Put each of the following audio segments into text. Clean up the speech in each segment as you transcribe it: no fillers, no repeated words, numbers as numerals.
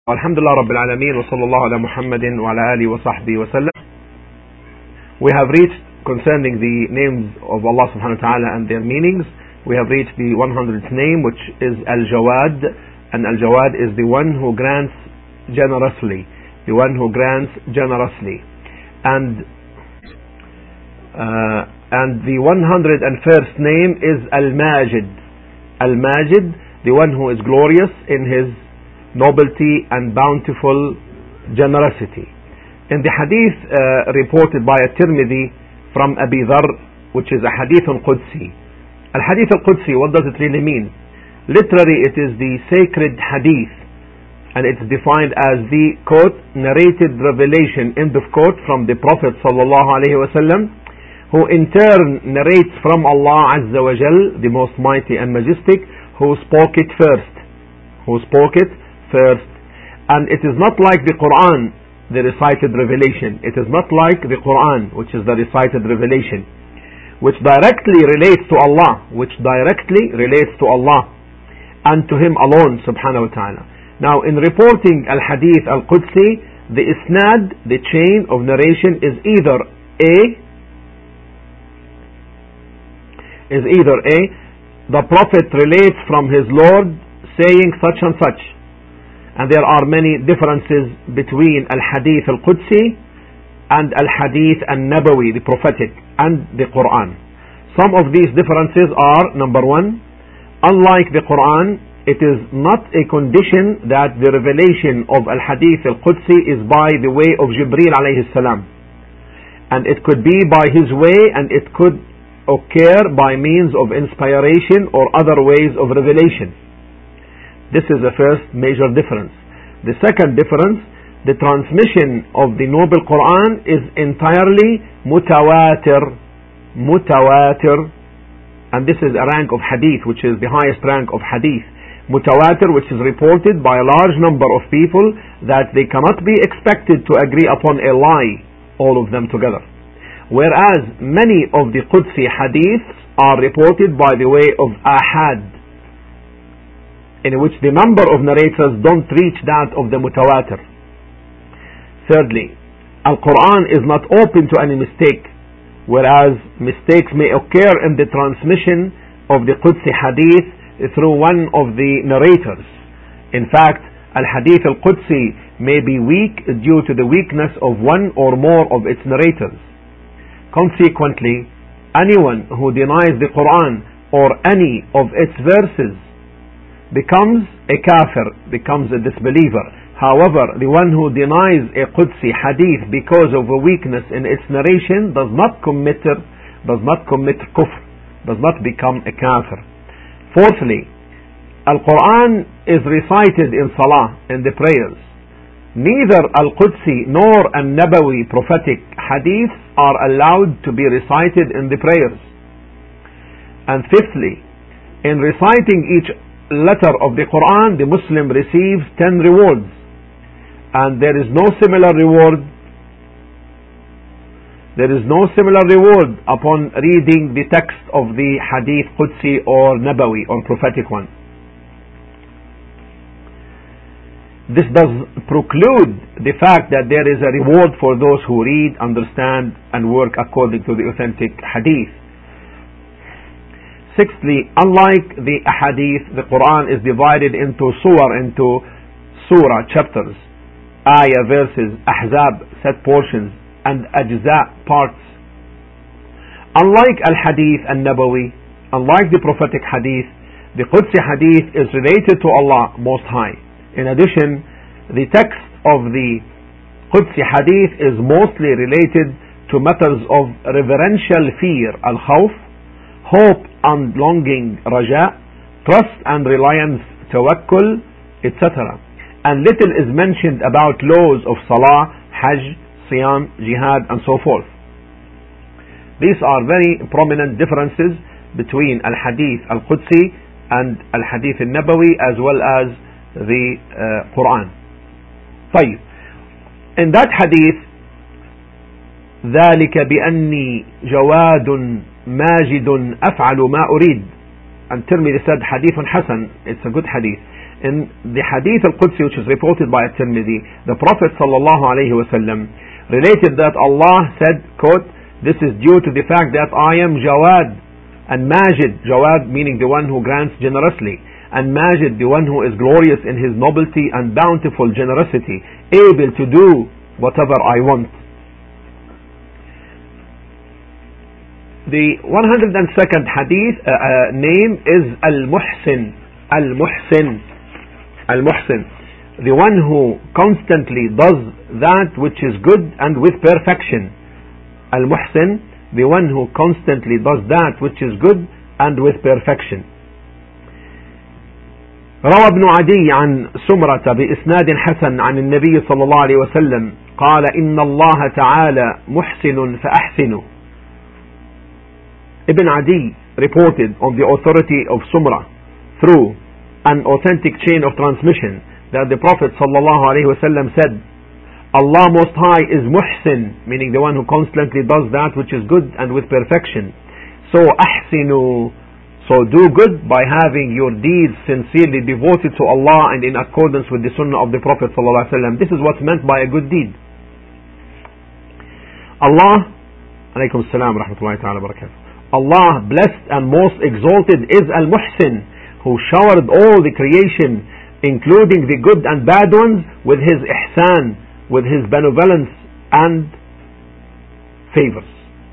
Alhamdulillah Rabbil Alameen wa sallallahu ala Muhammadin wa ala alihi wa sahbihi wa sallam. We have reached, concerning the names of Allah subhanahu wa ta'ala and their meanings, we have reached the 100th name, which is Al-Jawad, and Al-Jawad is the one who grants generously, the one who grants generously. And the 101st name is Al-Majid. Al-Majid, the one who is glorious in his nobility and bountiful generosity. In the hadith reported by At-Tirmidhi from Abi Dharr, which is a hadith al-Qudsi. Al-Hadith al-Qudsi, what does it really mean? Literally, it is the sacred hadith, and it's defined as the, quote, narrated revelation, end of quote, from the Prophet sallallahu alaihi wasallam, who in turn narrates from Allah Azza wa Jal, the most mighty and majestic, who spoke it first. And it is not like the Quran, the recited revelation. It is not like the Quran, which is the recited revelation, which directly relates to Allah, and to Him alone subhanahu wa ta'ala. Now, in reporting al-Hadith al-Qudsi, the isnad, the chain of narration, is either the Prophet relates from his Lord saying such and such. And there are many differences between Al-Hadith Al-Qudsi and Al-Hadith Al-Nabawi, the prophetic, and the Quran. Some of these differences are, number one, unlike the Quran, it is not a condition that the revelation of Al-Hadith Al-Qudsi is by the way of Jibreel alayhi salam. And it could be by his way, and it could occur by means of inspiration or other ways of revelation. This is the first major difference. The second difference, the transmission of the Noble Quran is entirely mutawatir, and this is a rank of hadith, which is the highest rank of hadith. Mutawatir, which is reported by a large number of people, that they cannot be expected to agree upon a lie, all of them together. Whereas many of the Qudsi hadiths are reported by the way of ahad, in which the number of narrators don't reach that of the mutawatir. Thirdly, Al-Quran is not open to any mistake, whereas mistakes may occur in the transmission of the Qudsi hadith through one of the narrators. In fact, Al-Hadith Al-Qudsi may be weak due to the weakness of one or more of its narrators. Consequently, anyone who denies the Quran or any of its verses becomes a kafir, becomes a disbeliever. However, the one who denies a Qudsi hadith because of a weakness in its narration does not commit kufr, does not become a kafir. Fourthly, Al-Quran is recited in salah, in the prayers. Neither Al-Qudsi nor Al-Nabawi prophetic hadiths are allowed to be recited in the prayers. And fifthly, in reciting each letter of the Quran, the Muslim receives 10 rewards, and there is no similar reward upon reading the text of the Hadith Qudsi or Nabawi or prophetic one. This does preclude the fact that there is a reward for those who read, understand, and work according to the authentic Hadith. Sixthly, unlike the Ahadith, the Quran is divided into surah, chapters, ayah, verses, ahzab, set portions, and ajza, parts. Unlike Al-Hadith Al-Nabawi, unlike the prophetic hadith, the Qudsi hadith is related to Allah Most High. In addition, the text of the Qudsi hadith is mostly related to matters of reverential fear, al-khawf, hope and longing, raja, trust and reliance, tawakkul, etc. And little is mentioned about laws of salah, hajj, siyam, jihad, and so forth. These are very prominent differences between Al-Hadith Al-Qudsi and Al-Hadith Al-Nabawi, as well as the Quran. طيب. In that hadith, ذلك بأني جواد ماجد أفعل ما أريد, and Tirmidhi said hadith hasan, it's a good hadith. In the Hadith al-Qudsi, which is reported by At-Tirmidhi, the Prophet sallallahu alaihi wasallam related that Allah said, quote, "This is due to the fact that I am Jawad and Majid," Jawad meaning the one who grants generously, and Majid, the one who is glorious in his nobilty and bountiful generosity, able to do whatever I want. The 102nd hadith name is Al-Muhsin. Al-Muhsin. Al-Muhsin. The one who constantly does that which is good and with perfection. Al-Muhsin, the one who constantly does that which is good and with perfection. روى ابن عدي عن سمرة بإسناد حسن عن النبي صلى الله عليه وسلم قال إن الله تعالى محسن فأحسنوا. Ibn Adi reported on the authority of Sumrah through an authentic chain of transmission that the Prophet ﷺ said, Allah Most High is Muhsin, meaning the one who constantly does that which is good and with perfection. So ahsinu, so do good by having your deeds sincerely devoted to Allah and in accordance with the Sunnah of the Prophet ﷺ. This is what's meant by a good deed. Allah, alaykum assalam wa rahmatullahi ta'ala wa barakatuh. Allah, blessed and most exalted, is Al-Muhsin, who showered all the creation, including the good and bad ones, with His ihsan, with His benevolence and favors.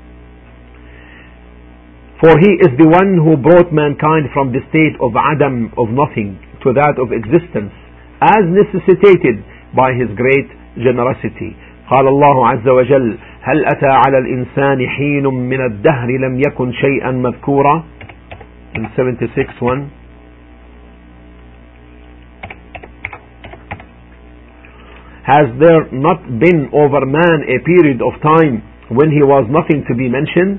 For He is the one who brought mankind from the state of Adam, of nothing, to that of existence, as necessitated by His great generosity. قال الله عز وجل هل أتى على الإنسان حين من الدهر لم يكن شيئا مذكورا. In 76:1. Has there not been over man a period of time when he was nothing to be mentioned?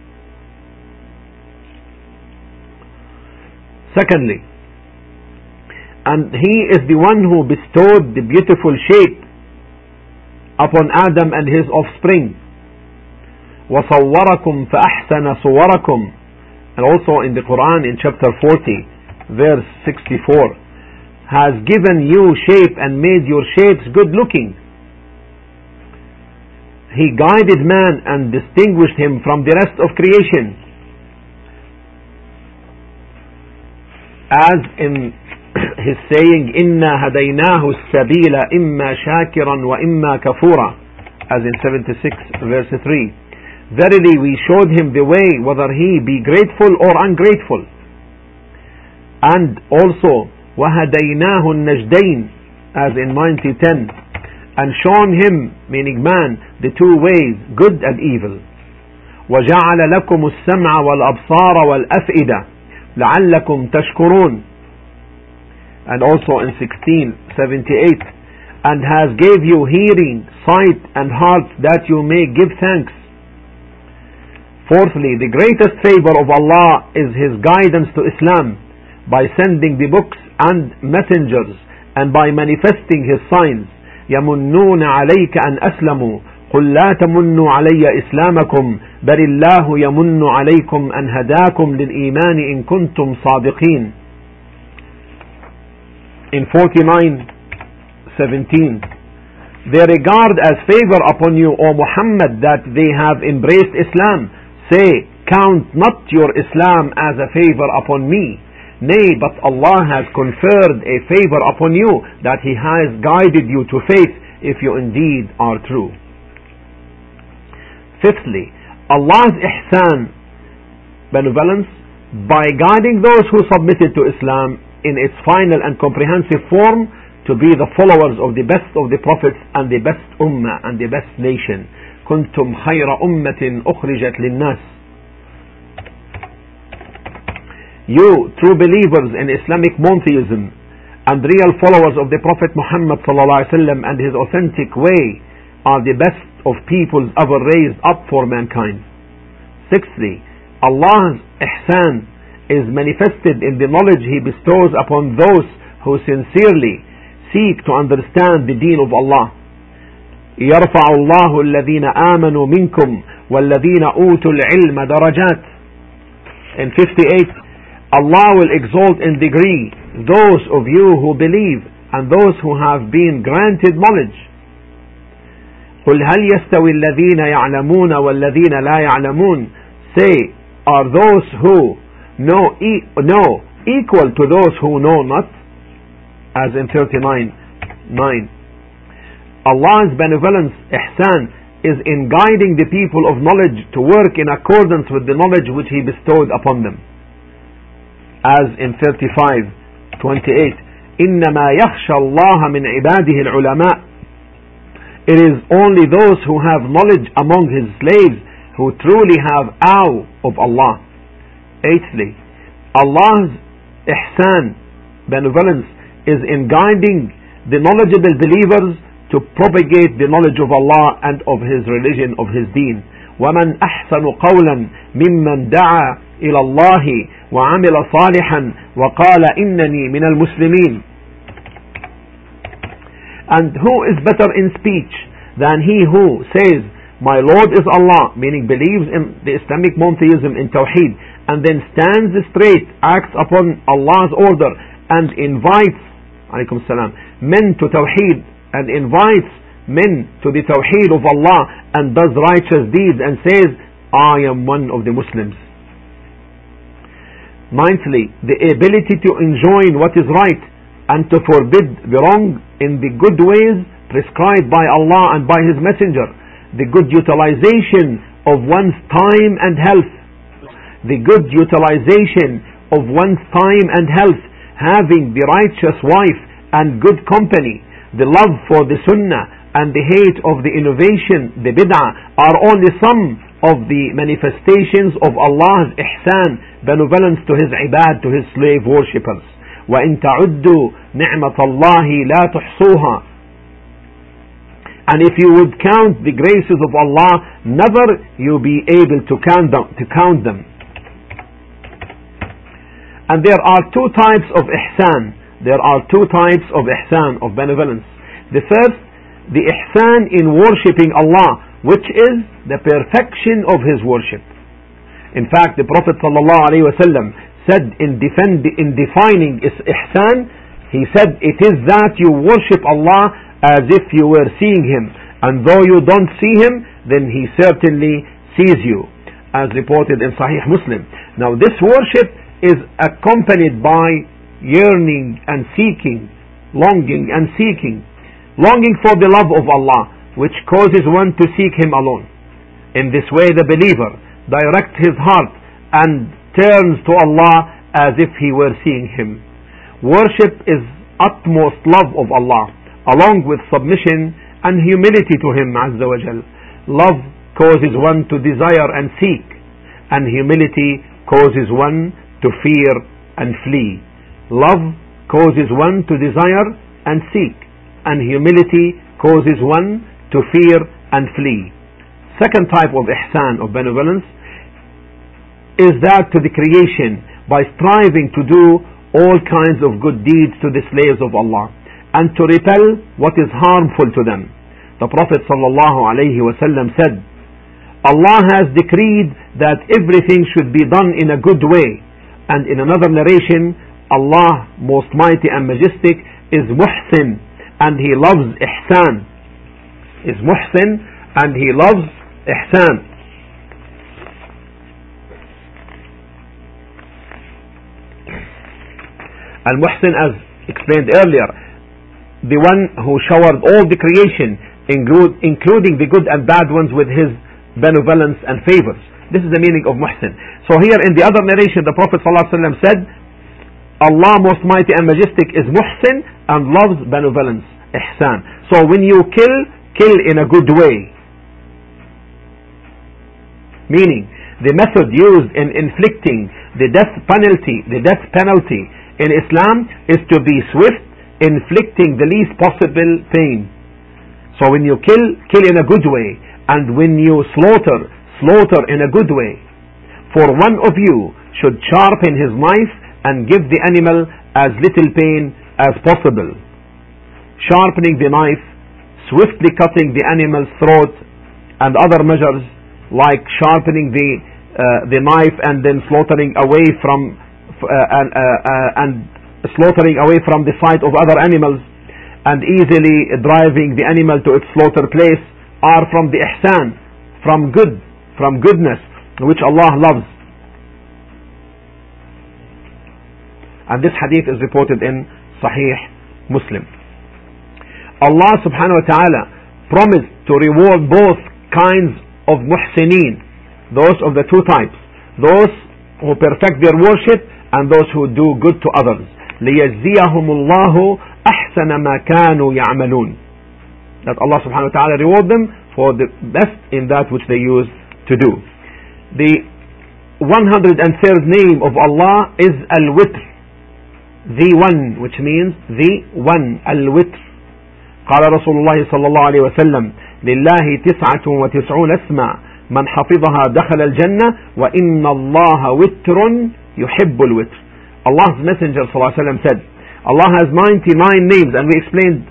Secondly, and He is the one who bestowed the beautiful shape upon Adam and his offspring. وَصَوَّرَكُمْ فَأَحْسَنَ صُوَرَكُمْ. And also in the Quran in chapter 40 verse 64, has given you shape and made your shapes good looking. He guided man and distinguished him from the rest of creation. As in His saying, إِنَّا هَدَيْنَاهُ السَّبِيلَ إِمَّا شَاكِرًا وَإِمَّا كَفُورًا, as in 76 verse 3. Verily we showed him the way, whether he be grateful or ungrateful. And also وَهَدَيْنَاهُ النَّجْدَيْنِ, as in 90:10, and shown him, meaning man, the two ways, good and evil. وَجَعَلَ لَكُمُ السَّمْعَ وَالْأَبْصَارَ وَالْأَفْئِدَةَ لَعَلَّكُمْ تَشْكُرُونَ. And also in 16:78, and has gave you hearing, sight and hearts that you may give thanks. Fourthly, the greatest favor of Allah is His guidance to Islam by sending the books and messengers and by manifesting His signs. يَمُنُّونَ عَلَيْكَ أَنْ أَسْلَمُوا قُلْ لَا تَمُنُّوا عَلَيَّ إِسْلَامَكُمْ بَلِ اللَّهُ يَمُنُّ عَلَيْكُمْ أَنْ هَدَاكُمْ لِلْإِيمَانِ إِن كُنتُمْ صَادِقِينَ. In 49:17, they regard as favor upon you, O Muhammad, that they have embraced Islam. Say, count not your Islam as a favor upon me. Nay, but Allah has conferred a favor upon you, that He has guided you to faith, if you indeed are true. Fifthly, Allah's ihsan, benevolence, by guiding those who submitted to Islam in its final and comprehensive form to be the followers of the best of the prophets and the best ummah and the best nation. كنتم خير أمة أخرجت للناس. You, true believers in Islamic monotheism and real followers of the Prophet Muhammad ﷺ and his authentic way, are the best of peoples ever raised up for mankind. Sixthly, Allah's ihsan is manifested in the knowledge He bestows upon those who sincerely seek to understand the deen of Allah. يرفع الله الذين آمنوا منكم والذين أوتوا العلم درجات. In 58, Allah will exalt in degree those of you who believe and those who have been granted knowledge. قل هل يستوي الذين يعلمون والذين لا يعلمون. Say, are those who know equal to those who know not? As in 39:9. Allah's benevolence, ihsan, is in guiding the people of knowledge to work in accordance with the knowledge which He bestowed upon them. As in 35:28. إنما يخشى الله من عباده العلماء. It is only those who have knowledge among His slaves who truly have awe of Allah. Eighthly, Allah's ihsan, benevolence, is in guiding the knowledgeable believers to propagate the knowledge of Allah and of His religion, of His deen. وَمَنْ أَحْسَنُ قَوْلًا مِمَّنْ دَعَا إِلَى اللَّهِ وَعَمِلَ صَالِحًا وَقَالَ إِنَّنِي مِنَ الْمُسْلِمِينَ. And who is better in speech than he who says, my Lord is Allah, meaning believes in the Islamic monotheism, in Tawheed, and then stands straight, acts upon Allah's order, and invites alaykum salam, men to Tawheed, and invites men to the Tawheed of Allah, and does righteous deeds and says, I am one of the Muslims. Ninthly, the ability to enjoin what is right and to forbid the wrong in the good ways prescribed by Allah and by His Messenger. The good utilization of one's time and health. The good utilization of one's time and health, having the righteous wife and good company, the love for the sunnah and the hate of the innovation, the bid'ah, are only some of the manifestations of Allah's ihsan, benevolence to His ibad, to His slave worshippers. وَإِن تَعُدُّوا نِعْمَةَ اللَّهِ لَا تُحْصُوهَا. And if you would count the graces of Allah, never you'll be able to count them. And there are two types of ihsan. There are two types of ihsan, of benevolence. The first, the ihsan in worshipping Allah, which is the perfection of His worship. In fact, the Prophet ﷺ said in defining ihsan, he said, it is that you worship Allah as if you were seeing Him, and though you don't see Him, then He certainly sees you, as reported in Sahih Muslim. Now this worship is accompanied by yearning and seeking, longing and seeking, longing for the love of Allah, which causes one to seek Him alone. In this way the believer directs his heart and turns to Allah as if he were seeing Him. Worship is utmost love of Allah, along with submission and humility to Him Azza wa Jal. Love causes one to desire and seek, and humility causes one to fear and flee. Love causes one to desire and seek, and humility causes one to fear and flee. Second type of ihsan, of benevolence, is that to the creation, by striving to do all kinds of good deeds to the slaves of Allah, and to repel what is harmful to them. The Prophet ﷺ said, Allah has decreed that everything should be done in a good way. And in another narration, Allah, most mighty and majestic, is muhsin, and He loves ihsan. Is muhsin, and He loves ihsan. Al-Muhsin, as explained earlier, the one who showered all the creation, including the good and bad ones, with His benevolence and favors. This is the meaning of Muhsin. So here in the other narration, the Prophet ﷺ said, Allah most mighty and majestic is Muhsin and loves benevolence, ihsan. So when you kill in a good way. Meaning, the method used in inflicting the death penalty in Islam is to be swift, inflicting the least possible pain. So when you kill in a good way, and when you slaughter in a good way. For one of you should sharpen his knife and give the animal as little pain as possible. Sharpening the knife, swiftly cutting the animal's throat, and other measures like sharpening the knife and then slaughtering away from and slaughtering away from the sight of other animals and easily driving the animal to its slaughter place are from the ihsan, from goodness, which Allah loves. And this hadith is reported in Sahih Muslim. Allah subhanahu wa ta'ala promised to reward both kinds of muhsineen, those of the two types, those who perfect their worship and those who do good to others. لِيَجْزِيَهُمُ اللَّهُ أَحْسَنَ مَا كَانُوا يَعْمَلُونَ. That Allah subhanahu wa ta'ala reward them for the best in that which they used to do. The 103rd name of Allah is Al-Witr, the one, which means the one, Al-Witr. قال رسول الله صلى الله عليه وسلم لله 99 اسما من حفظها دخل الجنة وإن الله وتر يحب الوتر. Allah's Messenger صلى الله عليه وسلم said, Allah has 99 names, and we explained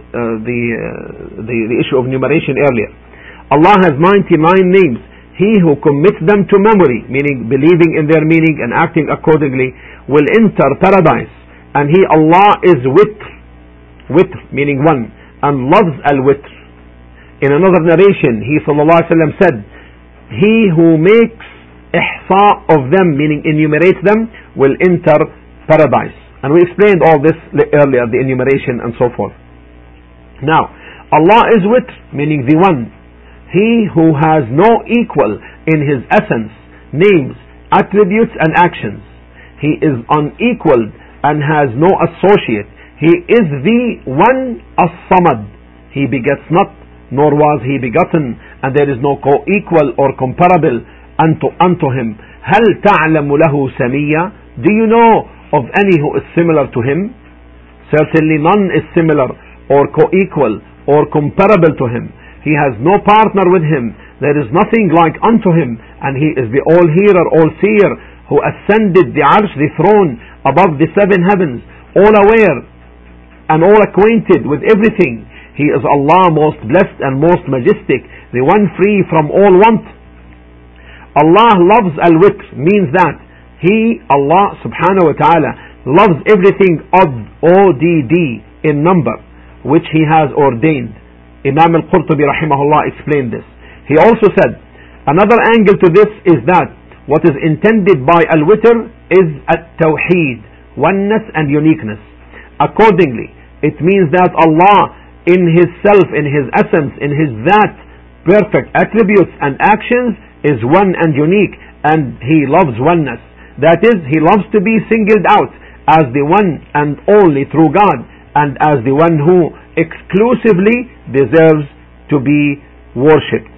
the issue of numeration earlier. Allah has 99 names. He who commits them to memory, meaning believing in their meaning and acting accordingly, will enter paradise. And He, Allah, is witr, meaning one, and loves al-witr. In another narration, He sallallahu alaihi wasallam said, He who makes ihsa of them, meaning enumerates them, will enter paradise. And we explained all this earlier, the enumeration and so forth. Now, Allah is witr, meaning the one. He who has no equal in His essence, names, attributes and actions. He is unequaled and has no associate. He is the one as-samad. He begets not, nor was He begotten, and there is no co-equal or comparable unto Him. هل تعلم له سميا? Do you know of any who is similar to Him? Certainly none is similar or co-equal or comparable to Him. He has no partner with Him. There is nothing like unto Him, and He is the all-hearer, all-seer, who ascended the arsh, the throne, above the seven heavens, all aware and all acquainted with everything. He is Allah, most blessed and most majestic, the one free from all want. Allah loves al-witr, means that He, Allah subhanahu wa ta'ala, loves everything odd in number, which He has ordained. Imam al-Qurtubi rahimahullah explained this. He also said, another angle to this is that what is intended by al-witr is at-tawheed, oneness and uniqueness. Accordingly, it means that Allah in His self, in His essence, in His that perfect attributes and actions is one and unique, and He loves oneness. That is, He loves to be singled out as the one and only true God, and as the one who exclusively deserves to be worshipped.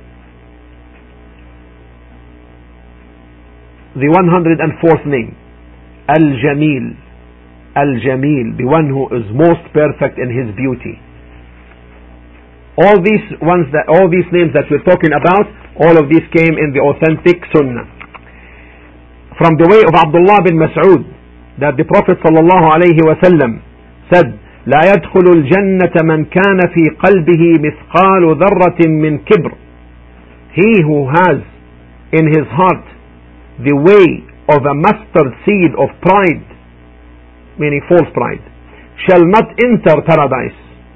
The 104th name, Al-Jamil. Al-Jamil, the one who is most perfect in His beauty. All these names that we're talking about, all of these came in the authentic Sunnah. From the way of Abdullah bin Mas'ud, that the Prophet sallallahu alayhi wa sallam said, لا يدخل الجنة من كان في قلبه مثقال ذرة من كبر. He who has in his heart the way of a mustard seed of pride, meaning false pride, shall not enter paradise.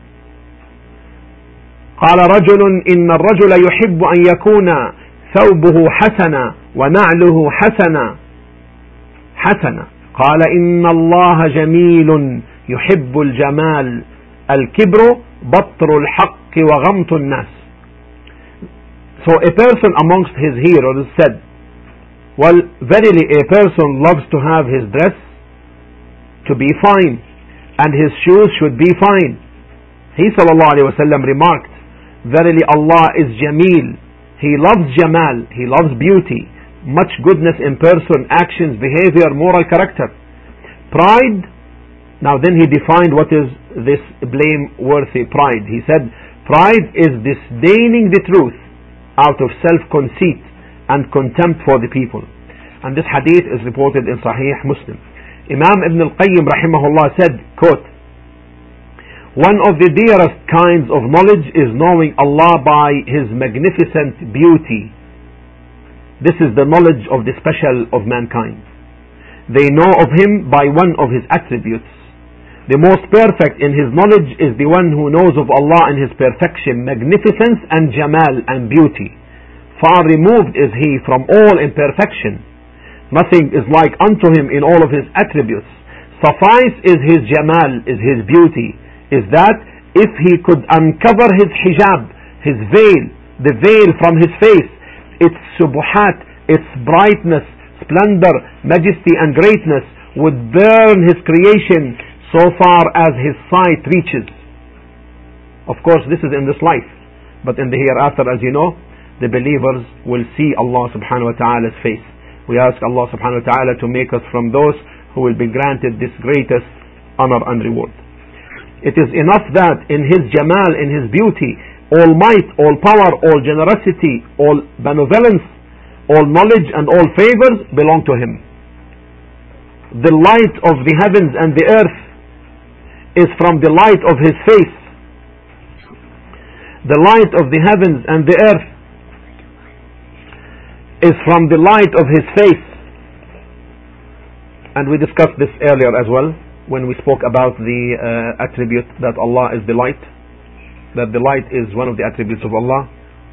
قال رجل إن الرجل يحب أن يكون ثوبه حسنا ونعله حسنا قال إن الله جميل يحب الجمال الكبر بطر الحق وغمط الناس. So a person amongst his hearers said, well, verily a person loves to have his dress to be fine, and his shoes should be fine. He sallallahu alayhi wa sallam remarked, verily Allah is Jameel. He loves Jamal, He loves beauty, much goodness in person, actions, behavior, moral character. Pride, now then He defined what is this blameworthy pride. He said, pride is disdaining the truth out of self-conceit and contempt for the people. And this hadith is reported in Sahih Muslim. Imam Ibn al-Qayyim rahimahullah said, quote, one of the dearest kinds of knowledge is knowing Allah by His magnificent beauty. This is the knowledge of the special of mankind. They know of Him by one of His attributes. The most perfect in his knowledge is the one who knows of Allah in his perfection, magnificence and jamal and beauty. Far removed is he from all imperfection. Nothing is like unto him in all of his attributes. Suffice is his jamal, is his beauty, is that if he could uncover his hijab, his veil, the veil from his face, its subuhat, its brightness, splendor, majesty and greatness would burn his creation so far as his sight reaches. Of course, this is in this life, but in the hereafter, as you know, the believers will see Allah subhanahu wa ta'ala's face. We ask Allah subhanahu wa ta'ala to make us from those who will be granted this greatest honor and reward. It is enough that in his jamal, in his beauty, all might, all power, all generosity, all benevolence, all knowledge and all favors belong to him. The light of the heavens and the earth is from the light of his face. The light of the heavens and the earth is from the light of his face. And we discussed this earlier as well when we spoke about the attribute that Allah is the light, that the light is one of the attributes of Allah.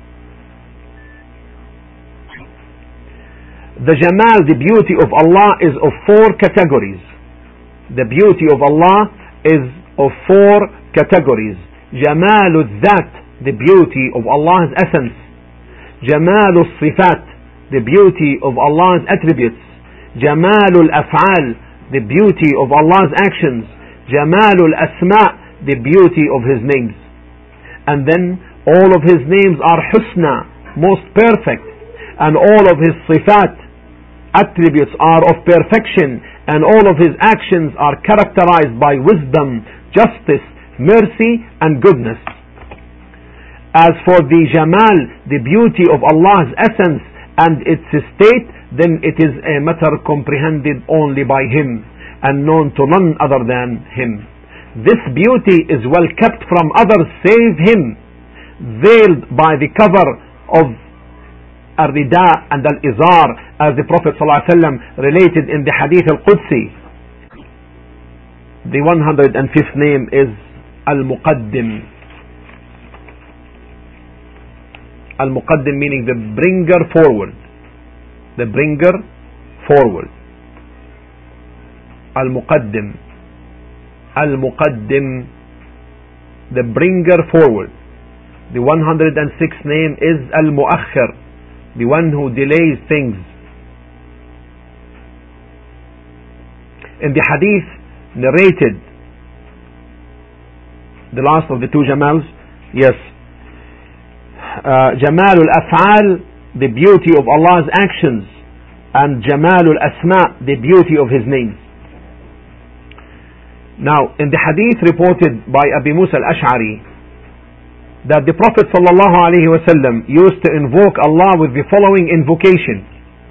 The jamal, the beauty of Allah, is of four categories. The beauty of Allah is of four categories. Jamalul Dhat, the beauty of Allah's essence. Jamalul Sifat, the beauty of Allah's attributes. Jamalul Af'al, the beauty of Allah's actions. Jamalul Asma, the beauty of His names. And then all of His names are Husna, most perfect. And all of His Sifat, attributes, are of perfection. And all of His actions are characterized by wisdom, justice, mercy and goodness. As for the Jamal, the beauty of Allah's essence and its state, then it is a matter comprehended only by Him and known to none other than Him. This beauty is well kept from others save Him, veiled by the cover of al-rida and al-izar, as the Prophet ﷺ related in the Hadith al-Qudsi. The 105th name is Al-Muqaddim. Al-Muqaddim meaning the bringer forward. The bringer forward. Al-Muqaddim. Al-Muqaddim, the bringer forward. The 106th name is Al-Muakhir, the one who delays things. In the hadith narrated, the last of the two Jamals, yes, Jamalul Af'al, the beauty of Allah's actions, and Jamalul Asma, the beauty of His names. Now, in the hadith reported by Abi Musa al-Ash'ari, that the Prophet ﷺ used to invoke Allah with the following invocation: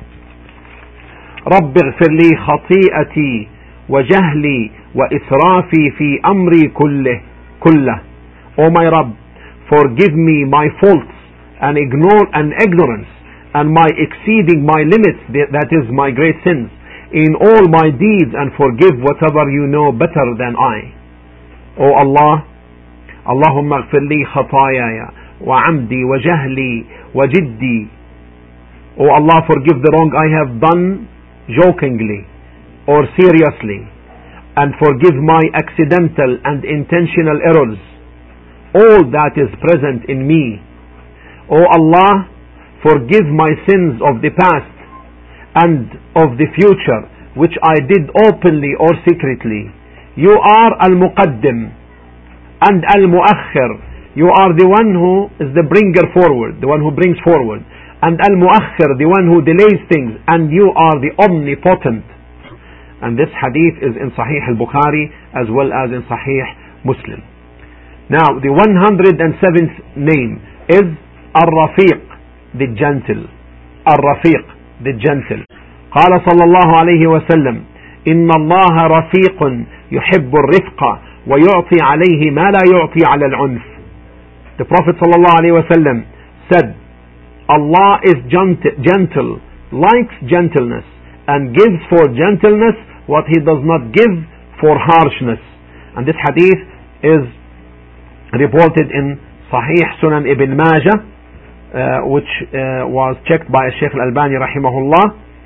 رَبِّ اغْفِرْ لِي خَطِيئَتِي وَجَهْلِي وَإِسْرَافِي فِي أَمْرِي كُلَّهِ. O my Rabb, forgive me my faults and ignorance and my exceeding my limits, that is my great sins, in all my deeds, and forgive whatever you know better than I. O Allah, Allahumma اغفر لي خطاياي وعمدي وجهلي وجدي. O Allah, forgive the wrong I have done jokingly or seriously, and forgive my accidental and intentional errors, all that is present in me. O Allah, forgive my sins of the past and of the future, which I did openly or secretly. You are Al-Muqaddim and Al-Muakhir. You are the one who is the bringer forward, the one who brings forward, and Al-Muakhir, the one who delays things, and you are the omnipotent. And this hadith is in Sahih al-Bukhari as well as in Sahih Muslim. Now, the 107th name is Ar-Rafiq, the gentle. Ar-Rafiq, the gentle. قال صلى الله عليه وسلم إن الله رفيق يحب الرفق ويعطي عليه ما لا يعطي على العنف. The Prophet صلى الله عليه وسلم said, Allah is gentle, likes gentleness, and gives for gentleness what He does not give for harshness. And this hadith is reported in Sahih Sunan Ibn Majah, which was checked by Shaykh Al-Albani rahimahullah,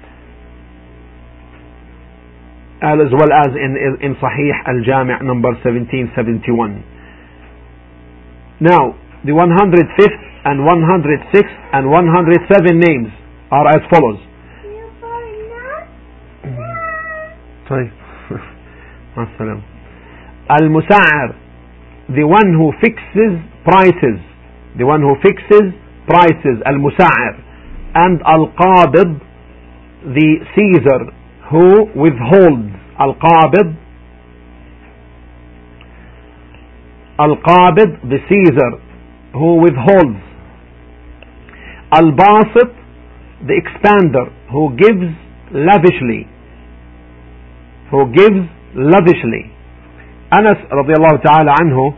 as well as in Sahih Al-Jami' number 1771. Now, the 105th and 106th and 107 names are as follows. Al-Musa'ar, the one who fixes prices, the one who fixes prices, Al-Musa'ar. And Al-Qabid, the Caesar who withholds, Al-Qabid, Al-Qabid, the Caesar who withholds. Al-Basit, the expander who gives lavishly, who gives lavishly. Anas radiallahu ta'ala anhu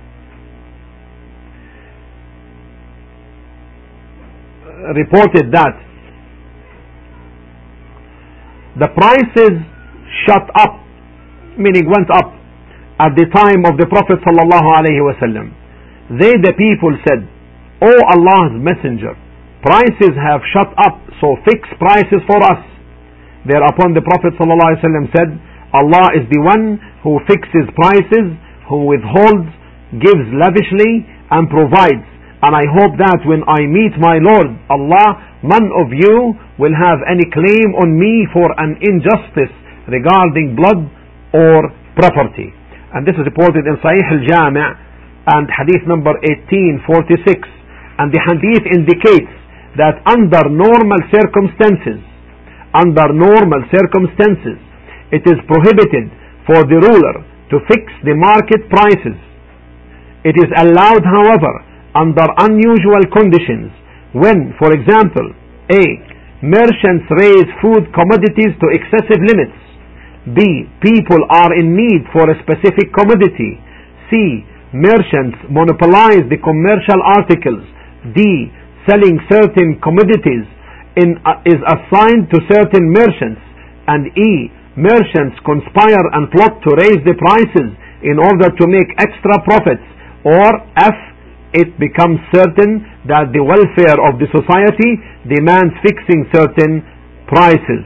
reported that the prices shot up, meaning went up, at the time of the Prophet sallallahu alaihi wasallam. They, the people, said, "O Allah's Messenger, prices have shot up, so fix prices for us." Thereupon the Prophet sallallahu alaihi wasallam said, "Allah is the one who fixes prices, who withholds, gives lavishly, and provides. And I hope that when I meet my Lord Allah, none of you will have any claim on me for an injustice regarding blood or property." And this is reported in Sahih Al-Jami' and hadith number 1846. And the hadith indicates that under normal circumstances, it is prohibited for the ruler to fix the market prices. It is allowed, however, under unusual conditions, when, for example, A. merchants raise food commodities to excessive limits. B. people are in need for a specific commodity. C. merchants monopolize the commercial articles. D. selling certain commodities is assigned to certain merchants. And E. merchants conspire and plot to raise the prices in order to make extra profits. Or F. it becomes certain that the welfare of the society demands fixing certain prices.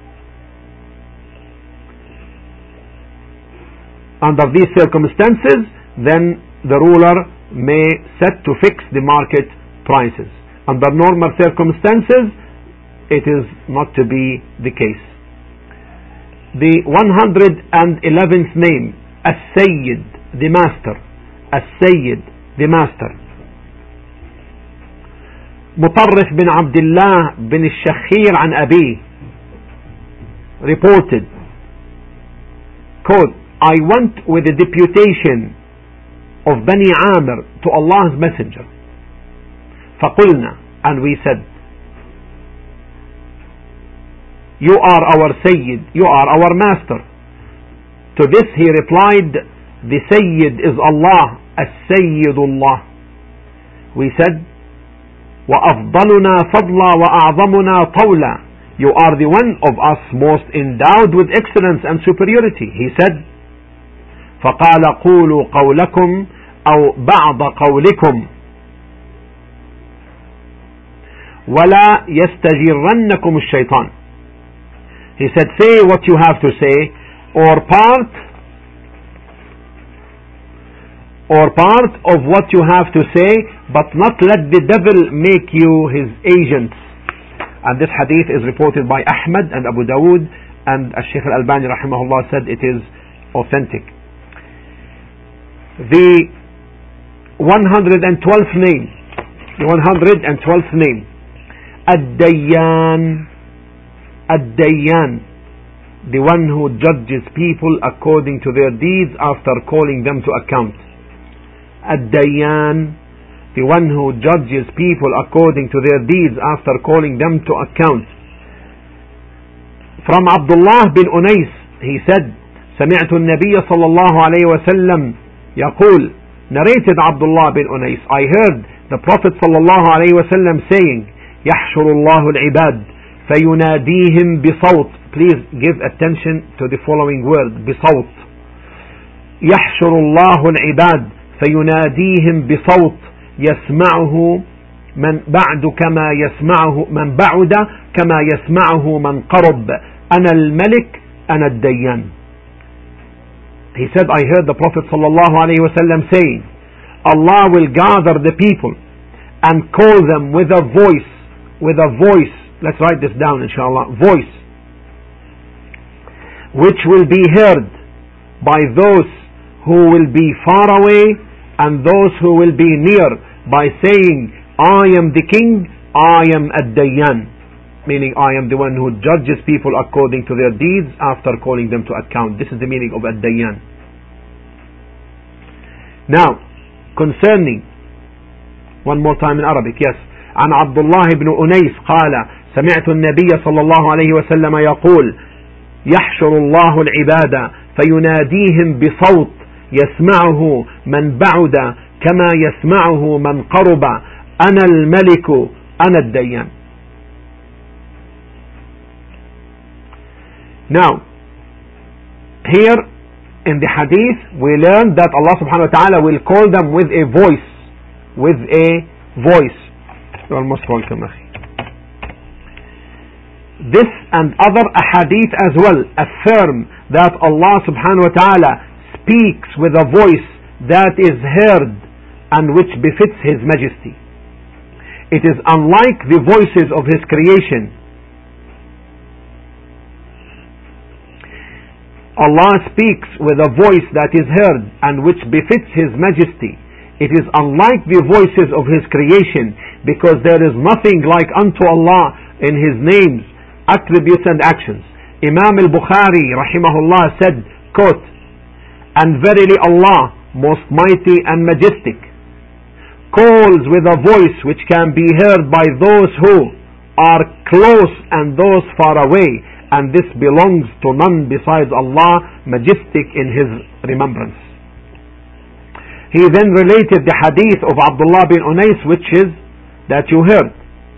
Under these circumstances, then the ruler may set to fix the market prices. Under normal circumstances, it is not to be the case. The 111th name, As-Sayyid, the master. As-Sayyid, the master. Mutarrif bin Abdullah bin al-Shakhir an Abi reported, quote, "I went with a deputation of Bani Amir to Allah's Messenger. فَقُلْنَا, and we said, you are our Sayyid, you are our master. To this he replied, the Sayyid is Allah, As-Sayyidullah. We said, وَأَفْضَلُنَا فَضْلًا وَأَعْظَمُنَا طَوْلًا. You are the one of us most endowed with excellence and superiority. He said, فَقَالَ قُولُوا قَوْلَكُمْ أَوْ بَعْضَ قَوْلِكُمْ وَلَا يَسْتَجِرَّنَّكُمُ الشَّيْطَانِ. He said, say what you have to say, or part of what you have to say, but not let the devil make you his agents. And this hadith is reported by Ahmad and Abu Dawood, and Shaykh Al-Albani rahimahullah said it is authentic. The 112th name, Ad-Dayyan. Ad-Dayyan, the one who judges people according to their deeds after calling them to account. Ad-Dayyan, the one who judges people according to their deeds after calling them to account. From Abdullah bin Unais, he said, سمعت النبي صلى الله عليه وسلم يقول, narrated Abdullah bin Unais, I heard the Prophet صلى الله عليه وسلم saying, يحشر الله العباد فيناديهم بصوت. Please give attention to the following word, بصوت. يحشر الله العباد فيناديهم بصوت يسمعه من بعد كما يسمعه من بعد كما يسمعه من قرب أنا الملك أنا الديان. He said, I heard the Prophet sallallahu alaihi wasallam saying, Allah will gather the people and call them with a voice, let's write this down inshallah, voice, which will be heard by those who will be far away and those who will be near, by saying, I am the king, I am ad-Dayyan, meaning I am the one who judges people according to their deeds after calling them to account. This is the meaning of ad-Dayyan. Now, concerning, one more time in Arabic, yes. عن عبد الله بن أنيس قال سمعت النبي صلى الله عليه وسلم يقول يحشر الله العباد فيناديهم بصوت يسمعه من بعد كما يسمعه من قرب أنا الملك أنا الديان. Now, here in the hadith we learn that Allah subhanahu wa ta'ala will call them with a voice. You're almost welcome. This and other ahadith as well affirm that Allah subhanahu wa ta'ala speaks with a voice that is heard and which befits His majesty. It is unlike the voices of His creation. Allah speaks with a voice that is heard and which befits His majesty. It is unlike the voices of His creation, because there is nothing like unto Allah in His names, attributes and actions. Imam al-Bukhari rahimahullah said, quote, and verily Allah, most mighty and majestic, calls with a voice which can be heard by those who are close and those far away, and this belongs to none besides Allah, majestic in His remembrance. He then related the hadith of Abdullah bin Unais, which is that you heard.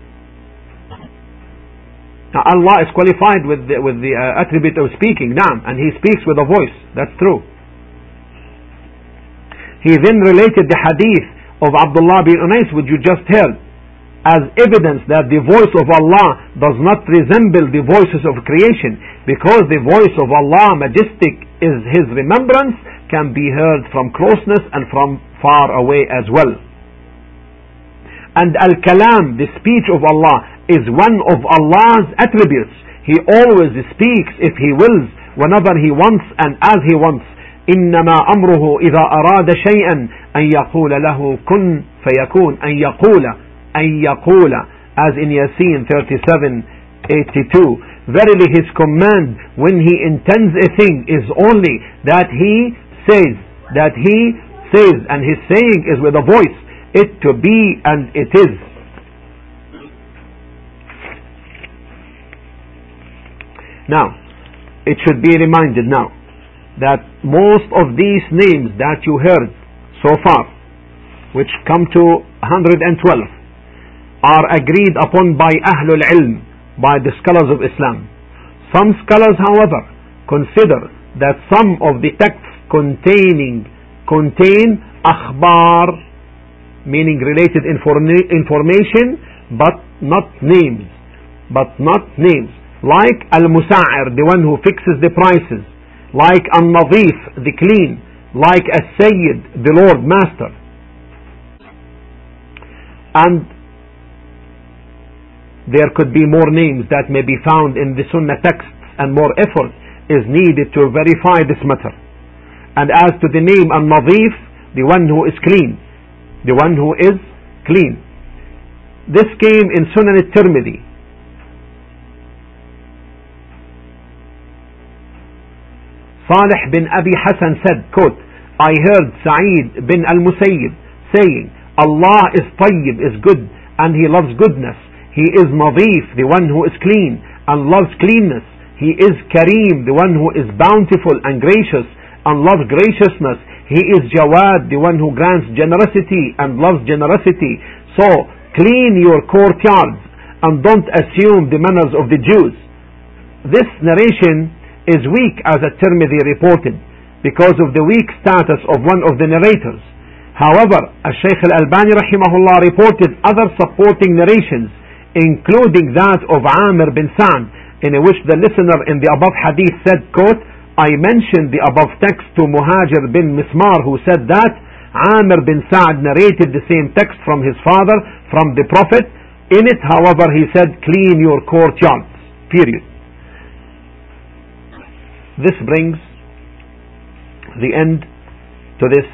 Now Allah is qualified with the attribute of speaking, naam, and He speaks with a voice. That's true. He then related the hadith of Abdullah bin Unais, which you just heard, as evidence that the voice of Allah does not resemble the voices of creation, because the voice of Allah, majestic is His remembrance, can be heard from closeness and from far away as well. And al-kalam, the speech of Allah, is one of Allah's attributes. He always speaks if He wills, whenever He wants and as He wants. إنما أمره إذا أراد شيئا أن يقول له كن فيكون. أن يقول, as in Yasin 37:82. Verily His command when He intends a thing is only that He says, and His saying is with a voice, it to be and it is. Now, it should be reminded now that most of these names that you heard so far, which come to 112, are agreed upon by Ahlul Ilm, by the scholars of Islam. Some scholars, however, consider that some of the texts contain akhbar, meaning related information, but not names. Like Al-Musa'ir, the one who fixes the prices. Like Al-Nadif, the clean. Like Al-Sayyid, the Lord Master. And there could be more names that may be found in the Sunnah texts, and more effort is needed to verify this matter. And as to the name Al-Nadif, the one who is clean, this came in Sunan al-Tirmidhi. Salih bin Abi Hassan said, quote, I heard Sa'id bin al-Musayyib saying, Allah is tayyib, is good, and He loves goodness. He is nadif, the one who is clean and loves cleanness. He is kareem, the one who is bountiful and gracious and loves graciousness. He is jawad, the one who grants generosity and loves generosity. So clean your courtyards and don't assume the manners of the Jews. This narration is weak, as at-Tirmidhi reported. because of the weak status of one of the narrators. However, Shaykh al-Albani rahimahullah reported other supporting narrations, including that of Amir bin Sa'd, in which the listener in the above hadith said, quote, I mentioned the above text to Muhajir bin Mismar, who said that Amir bin Sa'd narrated the same text from his father, from the Prophet. In it, however, he said, clean your courtyards, period. This brings the end to this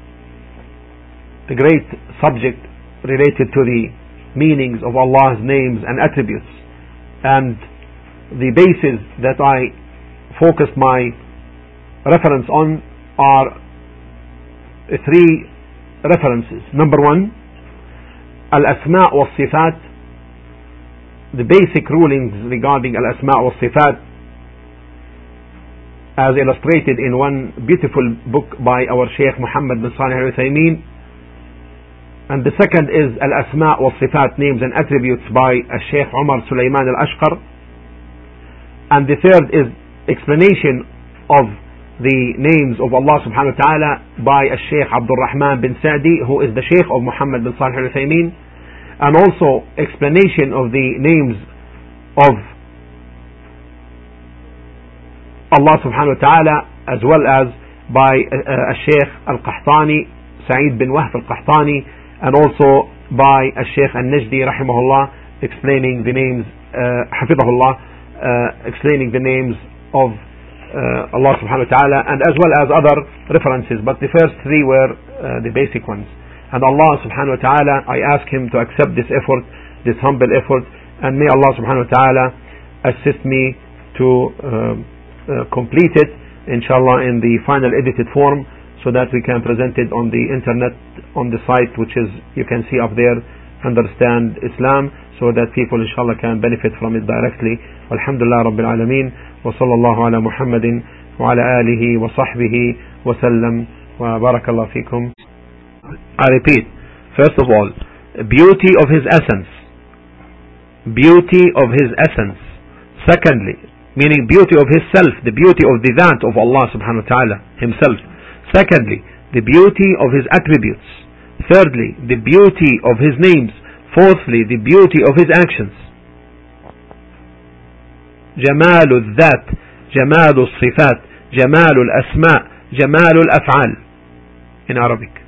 great subject related to the meanings of Allah's names and attributes. And the bases that I focused my reference on are three references. Number one, Al-Asma' wal-Sifat, the basic rulings regarding Al-Asma' wal-Sifat, as illustrated in one beautiful book by our Shaykh Muhammad bin Salih al-Uthaymeen. And the second is Al-Asma' wal-Sifat, names and attributes, by Shaykh Umar Sulaiman al-Ashqar. And the third is explanation of the names of Allah subhanahu wa ta'ala by Shaykh Abdul Rahman bin Sa'di, who is the Shaykh of Muhammad bin Salih al-Uthaymeen, and also explanation of the names of Allah subhanahu wa ta'ala, as well as by Shaykh al-Qahtani, Sa'id bin Wahb al-Qahtani, and also by Shaykh al-Najdi rahimahullah, explaining the names, hafidhahullah, explaining the names of Allah subhanahu wa ta'ala, and as well as other references, but the first three were the basic ones. And Allah subhanahu wa ta'ala, I ask Him to accept this effort, this humble effort, and may Allah subhanahu wa ta'ala assist me to complete it, inshallah, in the final edited form, so that we can present it on the internet, on the site, which is, you can see up there, Understand Islam, so that people inshallah can benefit from it directly. Alhamdulillah Rabbil Alameen, wa sallallahu ala Muhammadin wa ala alihi wa sahbihi wa sallam wa barakallahu fikum. I repeat, first of all, beauty of His essence. Beauty of His essence. Secondly, meaning beauty of His self, the beauty of the that of Allah subhanahu wa ta'ala Himself. Secondly, the beauty of His attributes. Thirdly, the beauty of His names. Fourthly, the beauty of His actions. Jamalul Dhat, Jamalul Sifat, Jamalul Asma, Jamalul Af'al in Arabic.